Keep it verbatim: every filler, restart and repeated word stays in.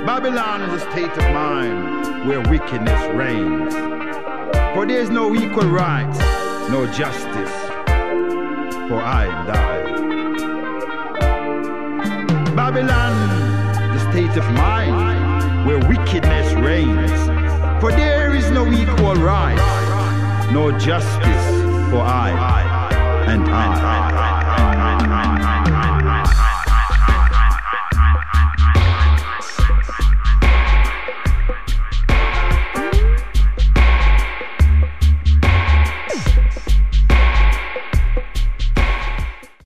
Babylon is a state of mind where wickedness reigns. For there is no equal rights, no justice for I and I. Babylon, the state of mind where wickedness reigns. For there is no equal rights, no justice for I and I.